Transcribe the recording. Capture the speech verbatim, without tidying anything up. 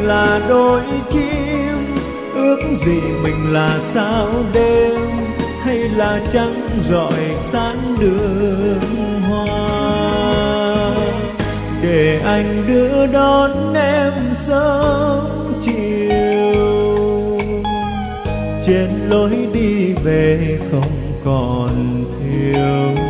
là đôi chim, ước gì mình là sao đêm, hay là trăng rọi sáng đường hoa. Để anh đưa đón em sớm chiều, trên lối đi về không còn thiếu.